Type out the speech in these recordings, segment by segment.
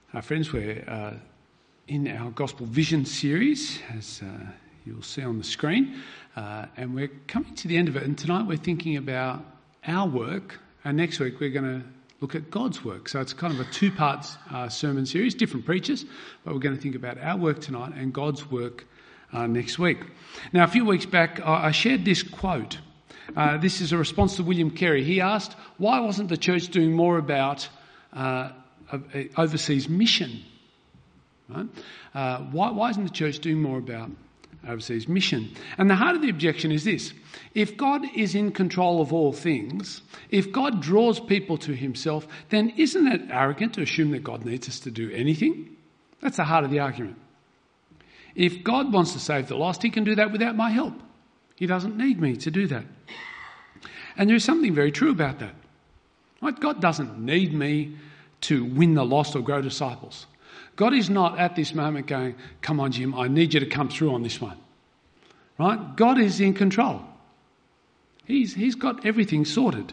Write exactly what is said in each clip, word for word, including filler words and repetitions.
Uh, friends, we're uh, in our Gospel Vision series, as uh, you'll see on the screen, uh, and we're coming to the end of it. And tonight we're thinking about our work, and next week we're going to look at God's work. So it's kind of a two-part uh, sermon series, different preachers, but we're going to think about our work tonight and God's work uh, next week. Now, a few weeks back, I shared this quote. Uh, this is a response to William Carey. He asked, why wasn't the church doing more about uh, overseas mission? Right? Uh, why, why isn't the church doing more about overseas mission? And the heart of the objection is this. If God is in control of all things, if God draws people to himself, then isn't it arrogant to assume that God needs us to do anything? That's the heart of the argument. If God wants to save the lost, he can do that without my help. He doesn't need me to do that. And there is something very true about that. Right? God doesn't need me to win the lost or grow disciples. God is not at this moment going, come on, Jim, I need you to come through on this one. Right? God is in control. He's, he's got everything sorted.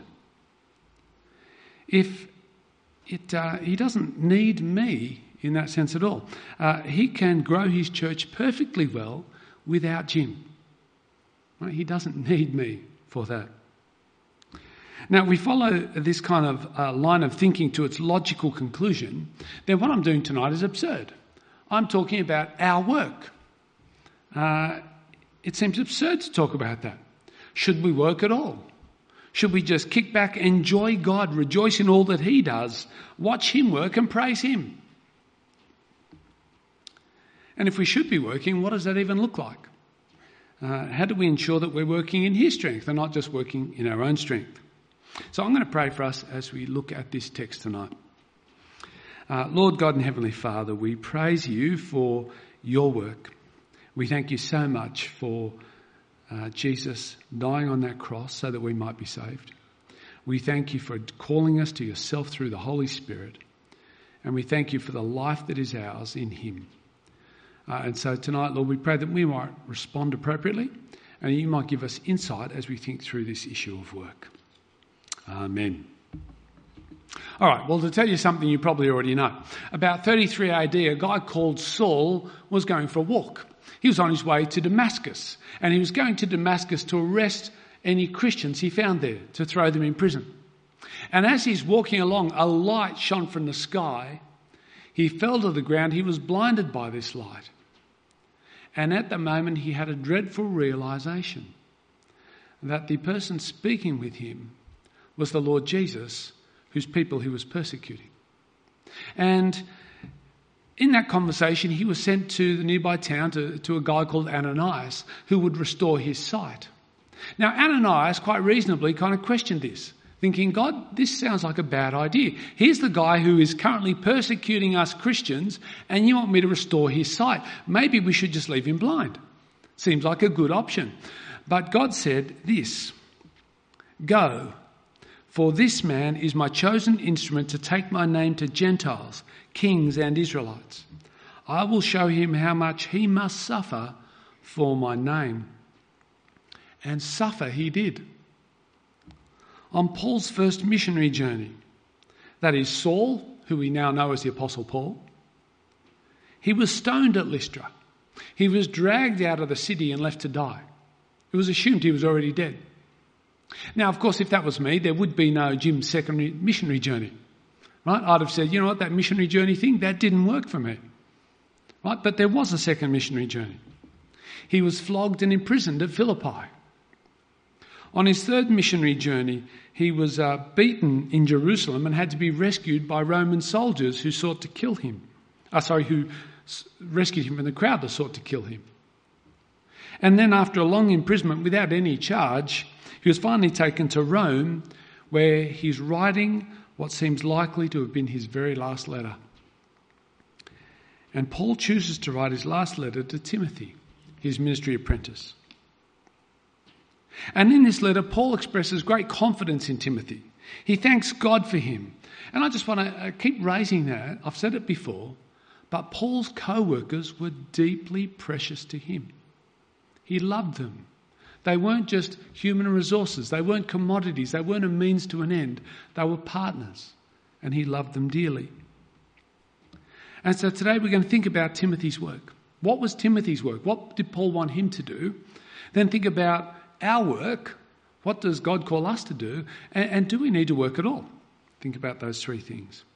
If it, uh, he doesn't need me in that sense at all. Uh, he can grow his church perfectly well without Jim. Right? He doesn't need me for that. Now, if we follow this kind of uh, line of thinking to its logical conclusion, then what I'm doing tonight is absurd. I'm talking about our work. Uh, it seems absurd to talk about that. Should we work at all? Should we just kick back, enjoy God, rejoice in all that he does, watch him work and praise him? And if we should be working, what does that even look like? Uh, how do we ensure that we're working in his strength and not just working in our own strength? So I'm going to pray for us as we look at this text tonight. Uh, Lord God and Heavenly Father, we praise you for your work. We thank you so much for uh, Jesus dying on that cross so that we might be saved. We thank you for calling us to yourself through the Holy Spirit. And we thank you for the life that is ours in him. Uh, and so tonight, Lord, we pray that we might respond appropriately and you might give us insight as we think through this issue of work. Amen. All right, well, to tell you something you probably already know. About thirty-three A D, a guy called Saul was going for a walk. He was on his way to Damascus, and he was going to Damascus to arrest any Christians he found there, to throw them in prison. And as he's walking along, a light shone from the sky. He fell to the ground. He was blinded by this light. And at the moment, he had a dreadful realisation that the person speaking with him was the Lord Jesus, whose people he was persecuting. And in that conversation, he was sent to the nearby town to, to a guy called Ananias, who would restore his sight. Now, Ananias quite reasonably kind of questioned this, thinking, God, this sounds like a bad idea. Here's the guy who is currently persecuting us Christians, and you want me to restore his sight. Maybe we should just leave him blind. Seems like a good option. But God said this, go, for this man is my chosen instrument to take my name to Gentiles, kings and Israelites. I will show him how much he must suffer for my name. And suffer he did. On Paul's first missionary journey, that is Saul, who we now know as the Apostle Paul, he was stoned at Lystra. He was dragged out of the city and left to die. It was assumed he was already dead. Now, of course, if that was me, there would be no Jim's second missionary journey, right? I'd have said, you know what, that missionary journey thing, that didn't work for me, right? But there was a second missionary journey. He was flogged and imprisoned at Philippi. On his third missionary journey, he was uh, beaten in Jerusalem and had to be rescued by Roman soldiers who sought to kill him. Uh, sorry, who s- rescued him from the crowd that sought to kill him. And then after a long imprisonment without any charge, he was finally taken to Rome, where he's writing what seems likely to have been his very last letter. And Paul chooses to write his last letter to Timothy, his ministry apprentice. And in this letter, Paul expresses great confidence in Timothy. He thanks God for him. And I just want to keep raising that. I've said it before, but Paul's co-workers were deeply precious to him. He loved them. They weren't just human resources. They weren't commodities. They weren't a means to an end. They were partners, and he loved them dearly. And so today we're going to think about Timothy's work. What was Timothy's work? What did Paul want him to do? Then think about our work. What does God call us to do? And, and do we need to work at all? Think about those three things.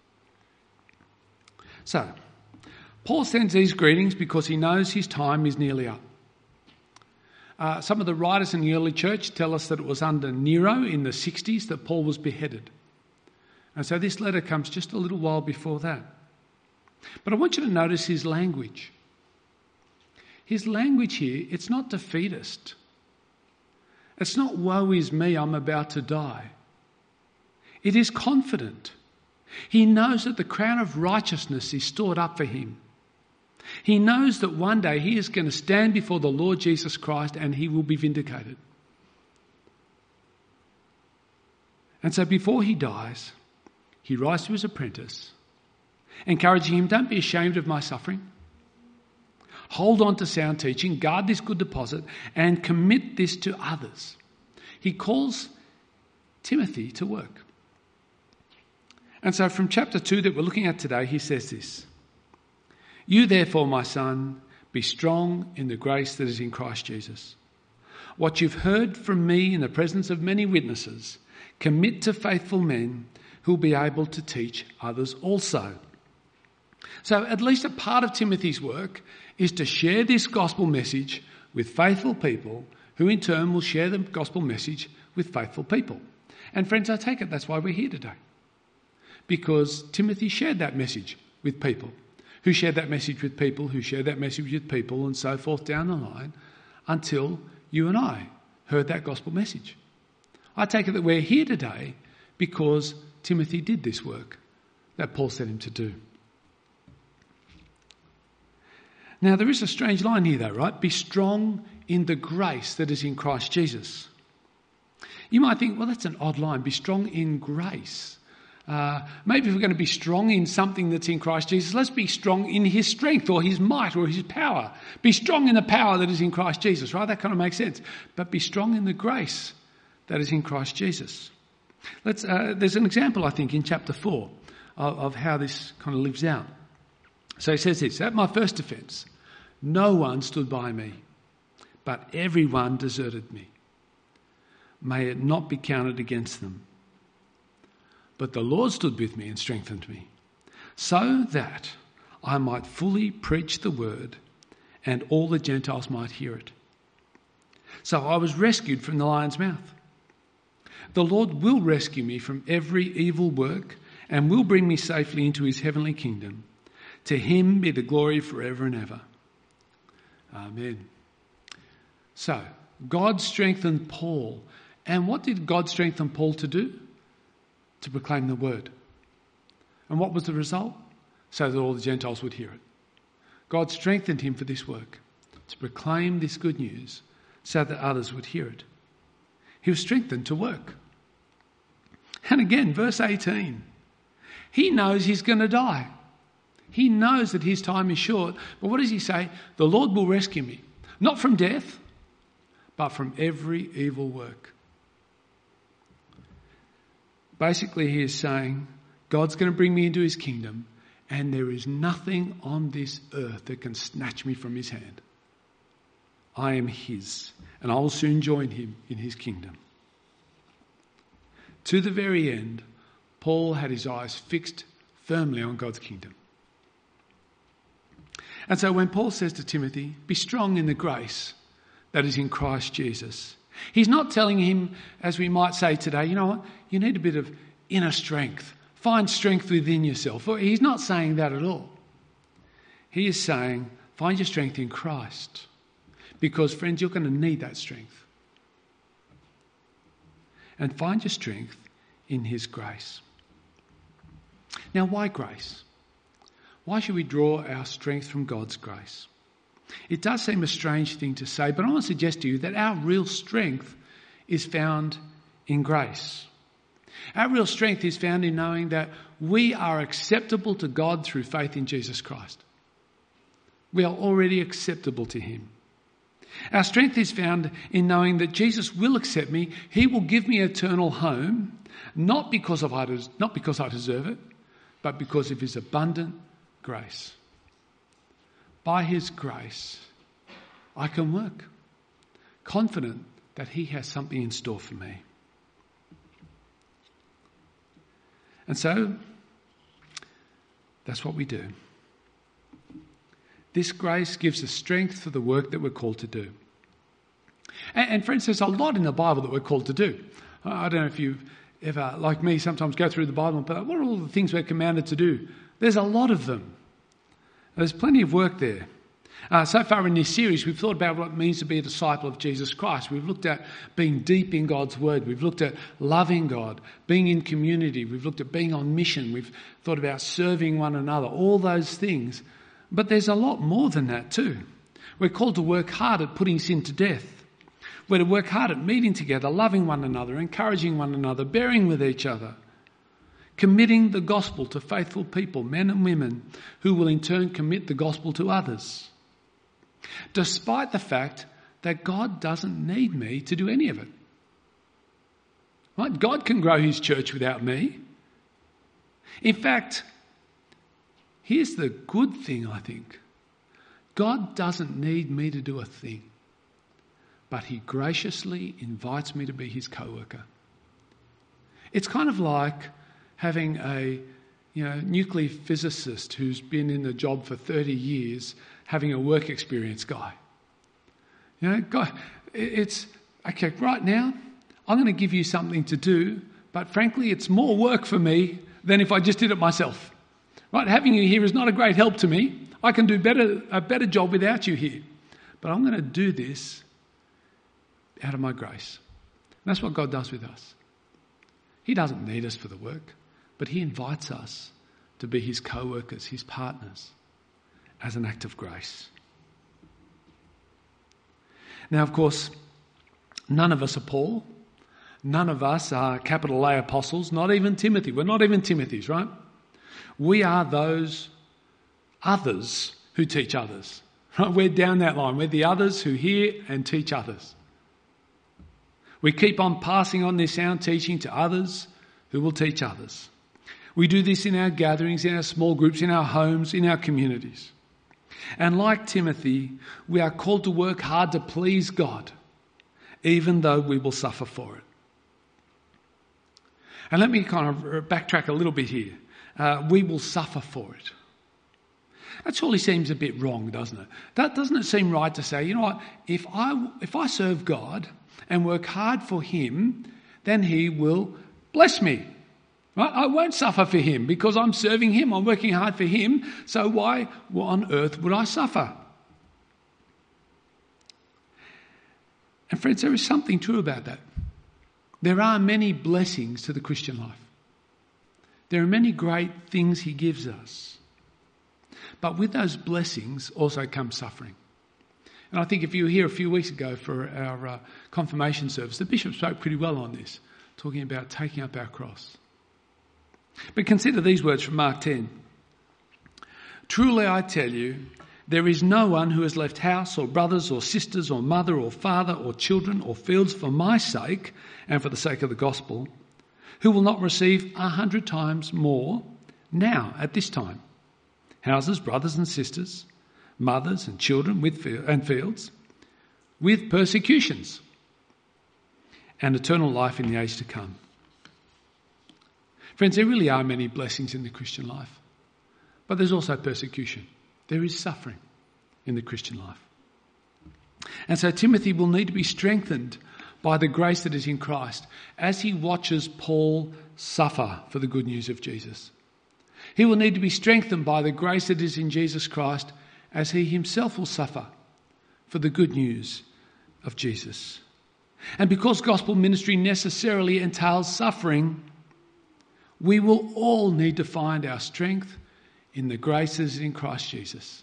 So, Paul sends these greetings because he knows his time is nearly up. Uh, some of the writers in the early church tell us that it was under Nero in the sixties that Paul was beheaded. And so this letter comes just a little while before that. But I want you to notice his language. His language here, it's not defeatist. It's not, woe is me, I'm about to die. It is confident. He knows that the crown of righteousness is stored up for him. He knows that one day he is going to stand before the Lord Jesus Christ and he will be vindicated. And so before he dies, he writes to his apprentice, encouraging him, don't be ashamed of my suffering. Hold on to sound teaching, guard this good deposit, and commit this to others. He calls Timothy to work. And so from chapter two that we're looking at today, he says this, you therefore, my son, be strong in the grace that is in Christ Jesus. What you've heard from me in the presence of many witnesses, commit to faithful men who will be able to teach others also. So at least a part of Timothy's work is to share this gospel message with faithful people who in turn will share the gospel message with faithful people. And friends, I take it that's why we're here today. Because Timothy shared that message with people, who shared that message with people, who shared that message with people, and so forth down the line, until you and I heard that gospel message. I take it that we're here today because Timothy did this work that Paul sent him to do. Now, there is a strange line here though, right? Be strong in the grace that is in Christ Jesus. You might think, well, that's an odd line. Be strong in grace. Uh, maybe if we're going to be strong in something that's in Christ Jesus, let's be strong in his strength or his might or his power. Be strong in the power that is in Christ Jesus, right? That kind of makes sense. But be strong in the grace that is in Christ Jesus. Let's. Uh, there's an example, I think, in chapter four of, of how this kind of lives out. So he says this, at my first offence, no one stood by me, but everyone deserted me. May it not be counted against them. But the Lord stood with me and strengthened me, so that I might fully preach the word and all the Gentiles might hear it. So I was rescued from the lion's mouth. The Lord will rescue me from every evil work and will bring me safely into his heavenly kingdom. To him be the glory forever and ever. Amen. So, God strengthened Paul. And what did God strengthen Paul to do? To proclaim the word. And what was the result? So that all the Gentiles would hear it. God strengthened him for this work, to proclaim this good news so that others would hear it. He was strengthened to work. And again, verse eighteen. He knows he's going to die. He knows that his time is short. But what does he say? The Lord will rescue me. Not from death, but from every evil work. Basically, he is saying, God's going to bring me into his kingdom, and there is nothing on this earth that can snatch me from his hand. I am his, and I will soon join him in his kingdom. To the very end, Paul had his eyes fixed firmly on God's kingdom. And so when Paul says to Timothy, be strong in the grace that is in Christ Jesus, he's not telling him, as we might say today, you know what, you need a bit of inner strength. Find strength within yourself. He's not saying that at all. He is saying, find your strength in Christ. Because, friends, you're going to need that strength. And find your strength in his grace. Now, why grace? Why should we draw our strength from God's grace? It does seem a strange thing to say, but I want to suggest to you that our real strength is found in grace. Our real strength is found in knowing that we are acceptable to God through faith in Jesus Christ. We are already acceptable to him. Our strength is found in knowing that Jesus will accept me. He will give me eternal home, not because of I, not because I deserve it, but because of his abundant grace. By his grace, I can work, confident that he has something in store for me. And so, that's what we do. This grace gives us strength for the work that we're called to do. And, and friends, there's a lot in the Bible that we're called to do. I don't know if you've ever, like me, sometimes go through the Bible and think, what are all the things we're commanded to do? There's a lot of them. There's plenty of work there. Uh, so far in this series, we've thought about what it means to be a disciple of Jesus Christ. We've looked at being deep in God's word. We've looked at loving God, being in community. We've looked at being on mission. We've thought about serving one another, all those things. But there's a lot more than that too. We're called to work hard at putting sin to death. We're to work hard at meeting together, loving one another, encouraging one another, bearing with each other, committing the gospel to faithful people, men and women, who will in turn commit the gospel to others. Despite the fact that God doesn't need me to do any of it. Right? God can grow his church without me. In fact, here's the good thing, I think. God doesn't need me to do a thing, but he graciously invites me to be his co-worker. It's kind of like having a you know, nuclear physicist who's been in the job for thirty years having a work experience guy. You know, God, it's, okay, right now, I'm going to give you something to do, but frankly, it's more work for me than if I just did it myself. Right? Having you here is not a great help to me. I can do better a better job without you here. But I'm going to do this out of my grace. And that's what God does with us. He doesn't need us for the work, but he invites us to be his co-workers, his partners, as an act of grace. Now, of course, none of us are Paul. None of us are capital A apostles, not even Timothy. We're not even Timothy's, right? We are those others who teach others. Right? We're down that line. We're the others who hear and teach others. We keep on passing on this sound teaching to others who will teach others. We do this in our gatherings, in our small groups, in our homes, in our communities. And like Timothy, we are called to work hard to please God, even though we will suffer for it. And let me kind of backtrack a little bit here. Uh, we will suffer for it. That surely seems a bit wrong, doesn't it? That doesn't it seem right to say, you know what, if I if I serve God and work hard for him, then he will bless me. Right? I won't suffer for him because I'm serving him, I'm working hard for him, so why on earth would I suffer? And friends, there is something true about that. There are many blessings to the Christian life. There are many great things he gives us. But with those blessings also comes suffering. And I think if you were here a few weeks ago for our uh, confirmation service, the bishop spoke pretty well on this, talking about taking up our cross. But consider these words from Mark ten. Truly I tell you, there is no one who has left house or brothers or sisters or mother or father or children or fields for my sake and for the sake of the gospel, who will not receive a hundred times more now at this time. Houses, brothers and sisters, mothers and children with and fields, with persecutions, and eternal life in the age to come. Friends, there really are many blessings in the Christian life, but there's also persecution. There is suffering in the Christian life. And so Timothy will need to be strengthened by the grace that is in Christ as he watches Paul suffer for the good news of Jesus. He will need to be strengthened by the grace that is in Jesus Christ as he himself will suffer for the good news of Jesus. And because gospel ministry necessarily entails suffering, we will all need to find our strength in the graces in Christ Jesus.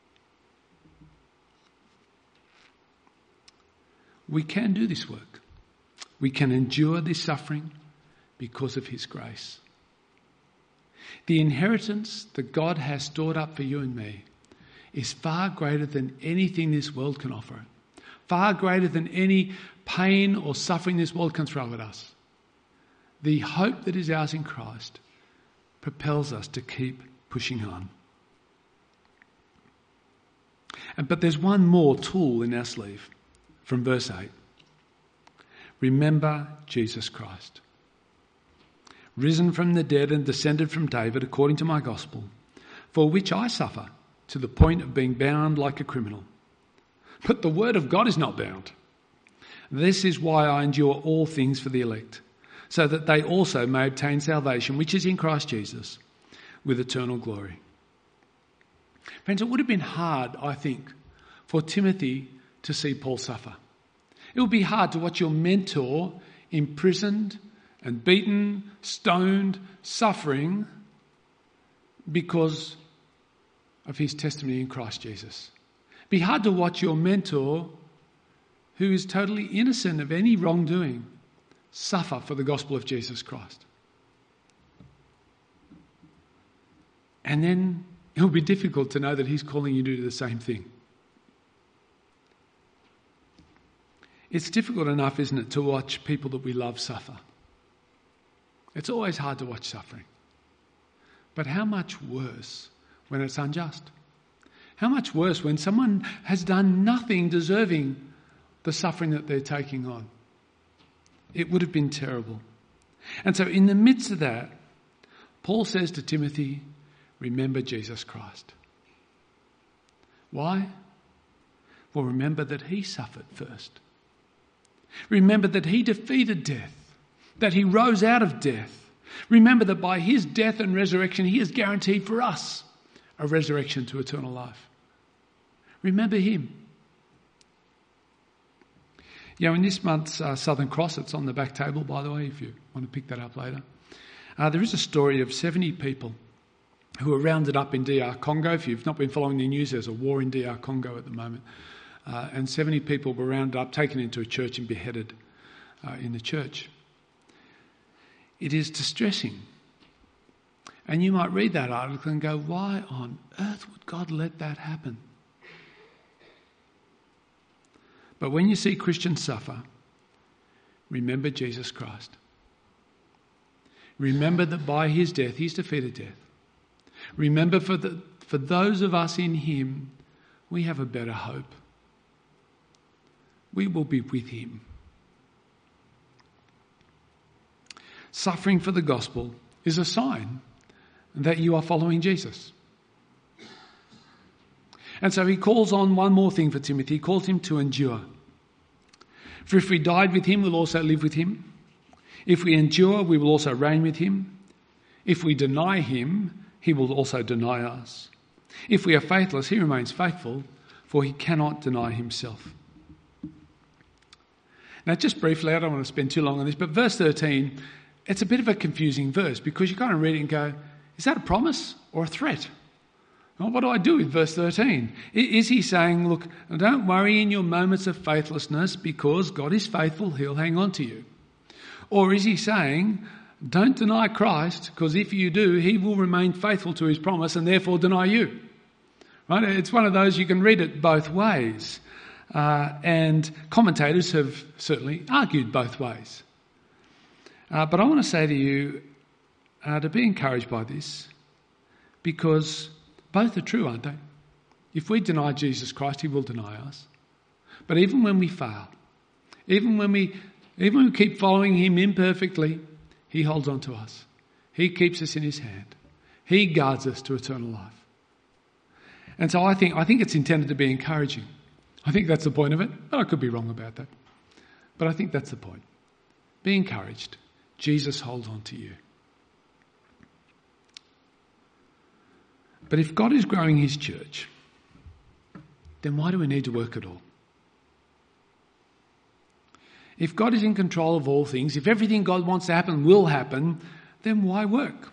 We can do this work. We can endure this suffering because of his grace. The inheritance that God has stored up for you and me is far greater than anything this world can offer. Far greater than any pain or suffering this world can throw at us. The hope that is ours in Christ propels us to keep pushing on. But there's one more tool in our sleeve from verse eight. Remember Jesus Christ, risen from the dead and descended from David according to my gospel, for which I suffer to the point of being bound like a criminal. But the word of God is not bound. This is why I endure all things for the elect, so that they also may obtain salvation, which is in Christ Jesus, with eternal glory. Friends, it would have been hard, I think, for Timothy to see Paul suffer. It would be hard to watch your mentor imprisoned and beaten, stoned, suffering because of his testimony in Christ Jesus. It'd be hard to watch your mentor, who is totally innocent of any wrongdoing, suffer for the gospel of Jesus Christ. And then it will be difficult to know that he's calling you to do the same thing. It's difficult enough, isn't it, to watch people that we love suffer. It's always hard to watch suffering. But how much worse when it's unjust? How much worse when someone has done nothing deserving the suffering that they're taking on? It would have been terrible. And so in the midst of that, Paul says to Timothy, remember Jesus Christ. Why? Well, remember that he suffered first. Remember that he defeated death, that he rose out of death. Remember that by his death and resurrection, he has guaranteed for us a resurrection to eternal life. Remember him. You know, in this month's uh, Southern Cross, it's on the back table, by the way, if you want to pick that up later, uh, there is a story of seventy people who were rounded up in D R Congo. If you've not been following the news, there's a war in D R Congo at the moment. Uh, and seventy people were rounded up, taken into a church and beheaded uh, in the church. It is distressing. And you might read that article and go, why on earth would God let that happen? But when you see Christians suffer, remember Jesus Christ. Remember that by his death, he's defeated death. Remember for, the, for those of us in him, we have a better hope. We will be with him. Suffering for the gospel is a sign that you are following Jesus. And so he calls on one more thing for Timothy. He calls him to endure. For if we died with him, we'll also live with him. If we endure, we will also reign with him. If we deny him, he will also deny us. If we are faithless, he remains faithful, for he cannot deny himself. Now, just briefly, I don't want to spend too long on this, but verse thirteen, it's a bit of a confusing verse because you kind of read it and go, is that a promise or a threat? Well, what do I do with verse thirteen? Is he saying, look, don't worry in your moments of faithlessness because God is faithful, he'll hang on to you? Or is he saying, don't deny Christ because if you do, he will remain faithful to his promise and therefore deny you? Right? It's one of those, you can read it both ways. Uh, and commentators have certainly argued both ways. Uh, but I want to say to you uh, to be encouraged by this, because both are true, aren't they? If we deny Jesus Christ, he will deny us. But even when we fail, even when we, even when we keep following him imperfectly, he holds on to us. He keeps us in his hand. He guards us to eternal life. And so I think, I think it's intended to be encouraging. I think that's the point of it, but I could be wrong about that. But I think that's the point. Be encouraged. Jesus holds on to you. But if God is growing his church, then why do we need to work at all? If God is in control of all things, if everything God wants to happen will happen, then why work?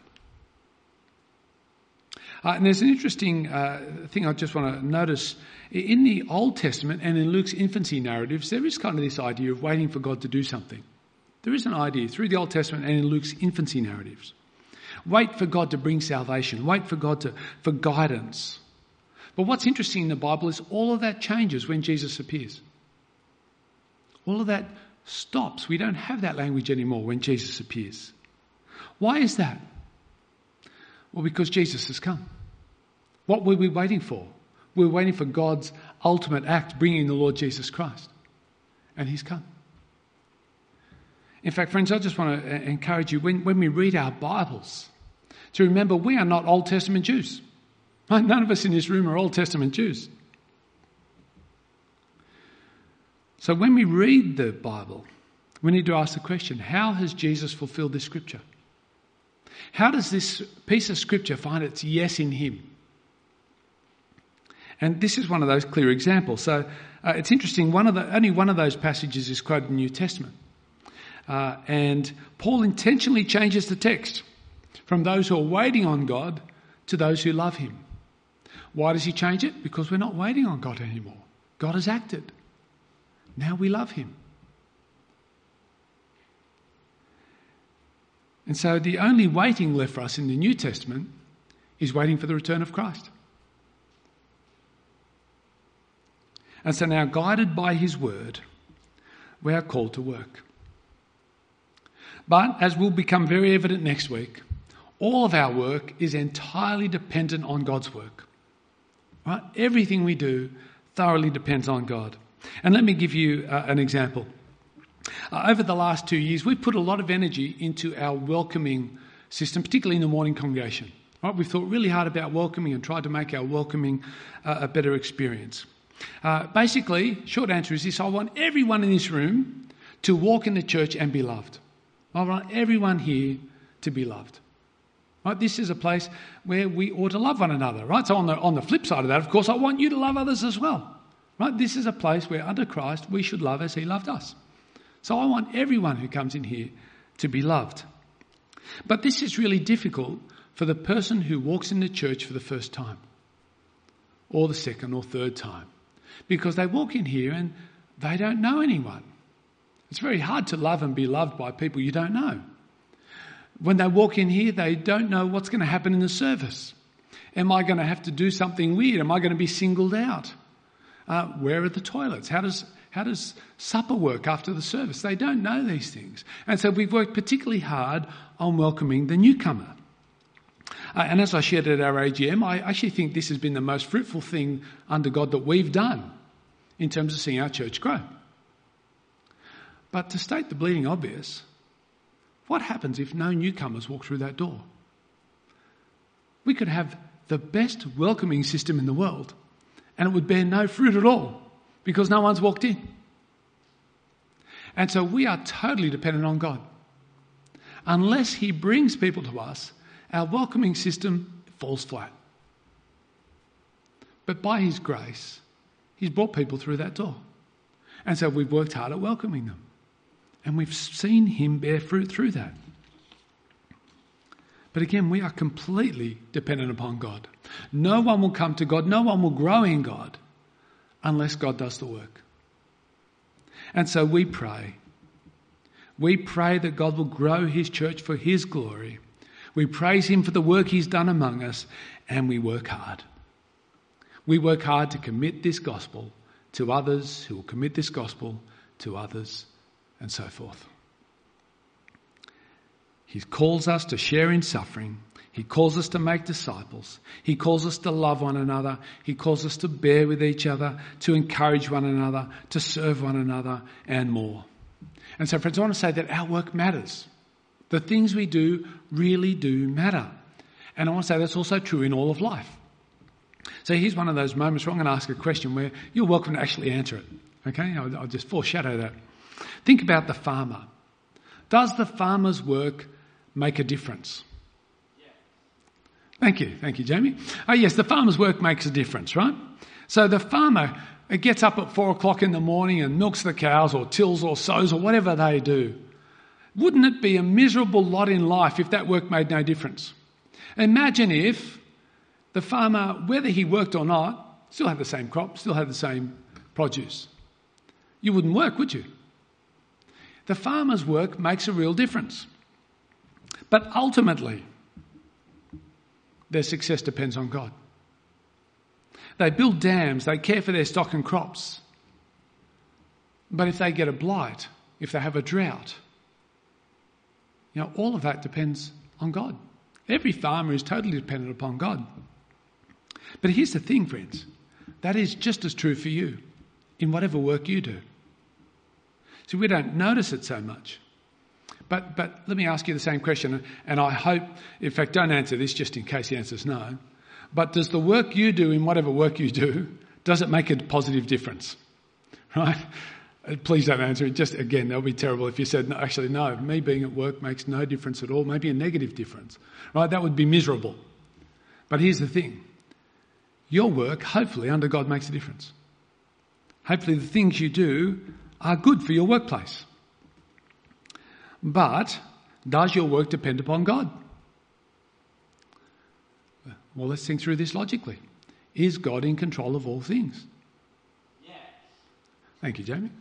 Uh, and there's an interesting uh, thing I just want to notice. In the Old Testament and in Luke's infancy narratives, there is kind of this idea of waiting for God to do something. There is an idea through the Old Testament and in Luke's infancy narratives. Wait for God to bring salvation. Wait for God to, for guidance. But what's interesting in the Bible is all of that changes when Jesus appears. All of that stops. We don't have that language anymore when Jesus appears. Why is that? Well, because Jesus has come. What were we waiting for? We're waiting for God's ultimate act, bringing the Lord Jesus Christ. And he's come. In fact, friends, I just want to encourage you, when, when we read our Bibles, to remember we are not Old Testament Jews. None of us in this room are Old Testament Jews. So when we read the Bible, we need to ask the question, how has Jesus fulfilled this scripture? How does this piece of scripture find its yes in him? And this is one of those clear examples. So uh, it's interesting, one of the, only one of those passages is quoted in the New Testament. Uh, and Paul intentionally changes the text from those who are waiting on God to those who love him. Why does he change it? Because we're not waiting on God anymore. God has acted. Now we love him. And so the only waiting left for us in the New Testament is waiting for the return of Christ. And so now, guided by his word, we are called to work. But as will become very evident next week, all of our work is entirely dependent on God's work. Right? Everything we do thoroughly depends on God. And let me give you uh, an example. Uh, over the last two years, we've put a lot of energy into our welcoming system, particularly in the morning congregation. Right? We've thought really hard about welcoming and tried to make our welcoming uh, a better experience. Uh, basically, short answer is this: I want everyone in this room to walk in the church and be loved. I want everyone here to be loved. Right? This is a place where we ought to love one another. Right? So on the on the flip side of that, of course, I want you to love others as well. Right? This is a place where under Christ we should love as he loved us. So I want everyone who comes in here to be loved. But this is really difficult for the person who walks in the church for the first time, or the second or third time, because they walk in here and they don't know anyone. It's very hard to love and be loved by people you don't know. When they walk in here, they don't know what's going to happen in the service. Am I going to have to do something weird? Am I going to be singled out? Uh, where are the toilets? How does how does supper work after the service? They don't know these things. And so we've worked particularly hard on welcoming the newcomer. Uh, and as I shared at our A G M, I actually think this has been the most fruitful thing under God that we've done in terms of seeing our church grow. But to state the bleeding obvious, what happens if no newcomers walk through that door? We could have the best welcoming system in the world and it would bear no fruit at all because no one's walked in. And so we are totally dependent on God. Unless he brings people to us, our welcoming system falls flat. But by his grace, he's brought people through that door. And so we've worked hard at welcoming them. And we've seen him bear fruit through that. But again, we are completely dependent upon God. No one will come to God, no one will grow in God unless God does the work. And so we pray. We pray that God will grow his church for his glory. We praise him for the work he's done among us, and we work hard. We work hard to commit this gospel to others who will commit this gospel to others, and so forth. He calls us to share in suffering. He calls us to make disciples. He calls us to love one another. He calls us to bear with each other, to encourage one another, to serve one another, and more. And so, friends, I want to say that our work matters. The things we do really do matter. And I want to say that's also true in all of life. So here's one of those moments where I'm going to ask a question where you're welcome to actually answer it. Okay? I'll, I'll just foreshadow that. Think about the farmer. Does the farmer's work make a difference? Yeah. Thank you. Thank you, Jamie. Oh, yes, the farmer's work makes a difference, right? So the farmer gets up at four o'clock in the morning and milks the cows or tills or sows or whatever they do. Wouldn't it be a miserable lot in life if that work made no difference? Imagine if the farmer, whether he worked or not, still had the same crop, still had the same produce. You wouldn't work, would you? The farmer's work makes a real difference. But ultimately, their success depends on God. They build dams, they care for their stock and crops. But if they get a blight, if they have a drought, you know, all of that depends on God. Every farmer is totally dependent upon God. But here's the thing, friends. that is just as true for you in whatever work you do. See, we don't notice it so much. But but let me ask you the same question, and I hope, in fact, don't answer this just in case the answer is no. But does the work you do in whatever work you do, does it make a positive difference? Right? Please don't answer it. Just, again, that would be terrible if you said, no, actually, no, me being at work makes no difference at all, maybe a negative difference. Right? That would be miserable. But here's the thing. Your work, hopefully, under God makes a difference. Hopefully the things you do are good for your workplace. But does your work depend upon God? Well, let's think through this logically. Is God in control of all things? Yes. Thank you, Jamie.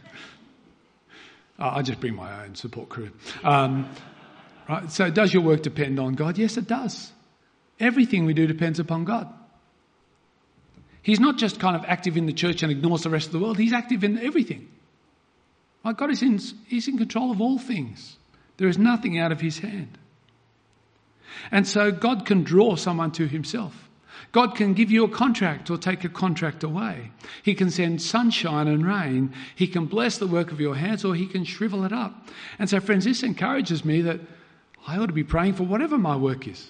I just bring my own support crew. Um, right, so does your work depend on God? Yes, it does. Everything we do depends upon God. He's not just kind of active in the church and ignores the rest of the world. He's active in everything. Like God is in, he's in control of all things. There is nothing out of his hand. And so God can draw someone to himself. God can give you a contract or take a contract away. He can send sunshine and rain. He can bless the work of your hands, or he can shrivel it up. And so, friends, this encourages me that I ought to be praying for whatever my work is.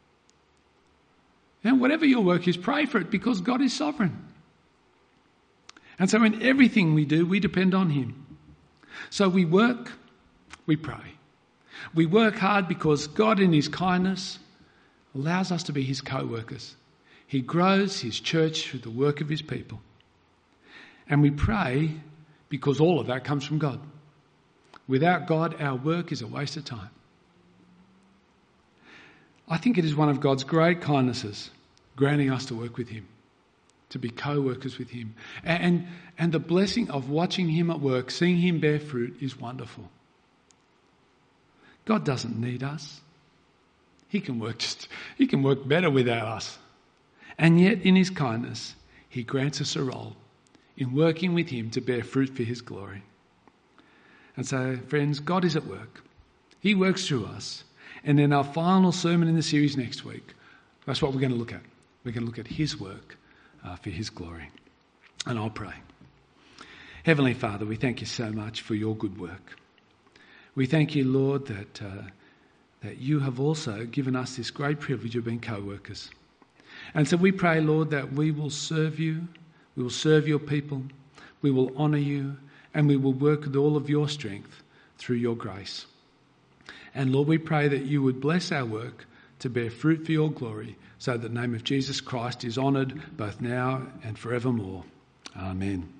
And whatever your work is, pray for it, because God is sovereign. And so in everything we do, we depend on him. So we work, we pray. We work hard because God in his kindness allows us to be his co-workers. He grows his church through the work of his people. And we pray because all of that comes from God. Without God, our work is a waste of time. I think it is one of God's great kindnesses, granting us to work with him, to be co-workers with him. And, and the blessing of watching him at work, seeing him bear fruit, is wonderful. God doesn't need us. He can work just, he can work better without us. And yet, in his kindness, he grants us a role in working with him to bear fruit for his glory. And so, friends, God is at work. He works through us. And in our final sermon in the series next week, that's what we're going to look at. We're going to look at his work uh, for his glory. And I'll pray. Heavenly Father, we thank you so much for your good work. We thank you, Lord, that uh, that you have also given us this great privilege of being co-workers. And so we pray, Lord, that we will serve you, we will serve your people, we will honour you, and we will work with all of your strength through your grace. And Lord, we pray that you would bless our work to bear fruit for your glory, so that the name of Jesus Christ is honoured both now and forevermore. Amen.